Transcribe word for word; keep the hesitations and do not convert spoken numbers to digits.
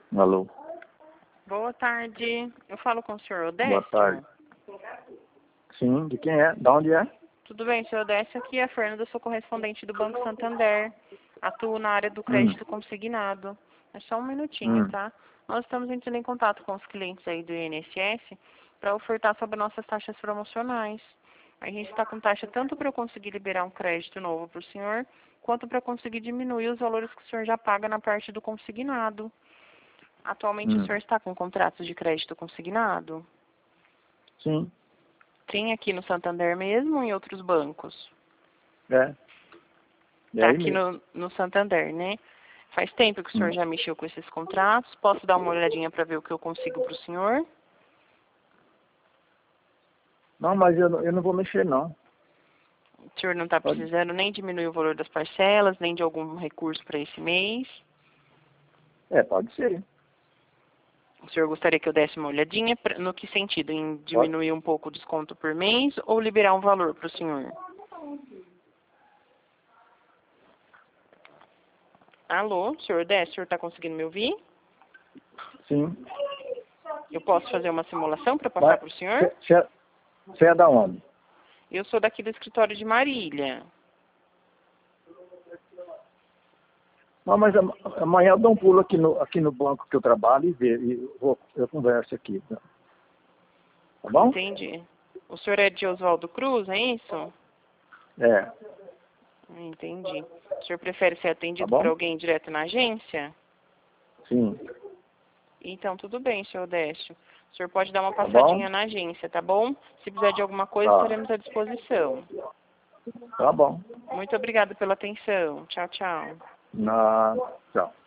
Alô. Boa tarde. Eu falo com o senhor Odécio. Boa tarde. Sim, de quem é? Da onde é? Tudo bem, senhor Odécio? Aqui é a Fernanda, sou correspondente do Banco Santander. Atuo na área do crédito Hum. consignado. É só um minutinho, Hum. tá? Nós estamos entrando em contato com os clientes aí do I N S S para ofertar sobre nossas taxas promocionais. A gente está com taxa tanto para eu conseguir liberar um crédito novo para o senhor, quanto para conseguir diminuir os valores que o senhor já paga na parte do consignado. Atualmente o Hum. senhor está com contratos de crédito consignado? Sim. Tem aqui no Santander mesmo ou em outros bancos? É. É Tá aí aqui mesmo. no, no Santander, né? Faz tempo que o senhor Hum. já mexeu com esses contratos. Posso dar uma olhadinha para ver o que eu consigo para o senhor? Não, mas eu, não- eu não vou mexer, não. O senhor não está Pode. precisando nem diminuir o valor das parcelas, nem de algum recurso para esse mês? É, pode ser. O senhor gostaria que eu desse uma olhadinha? Pra, no que sentido? Em Pode. diminuir um pouco o desconto por mês ou liberar um valor para o senhor? Alô, senhor Décio, o senhor está conseguindo me ouvir? Sim. Eu posso fazer uma simulação para passar Mas para o senhor? você é, você é da onde? Eu sou daqui do escritório de Marília. Não, mas am- amanhã eu dou um pulo aqui no, aqui no banco que eu trabalho e, ver, e vou, eu converso aqui. Tá Tá bom? Entendi. O senhor é de Oswaldo Cruz, é isso? É. Entendi. O senhor prefere ser Tá atendido por bom? alguém direto na agência? Sim. Então, tudo bem, senhor Décio. O senhor pode dar uma Tá bom? passadinha na agência, tá bom? Se precisar de alguma coisa, Tá. estaremos à disposição. Tá bom. Muito obrigada pela atenção. Tchau, tchau. Na... Tchau.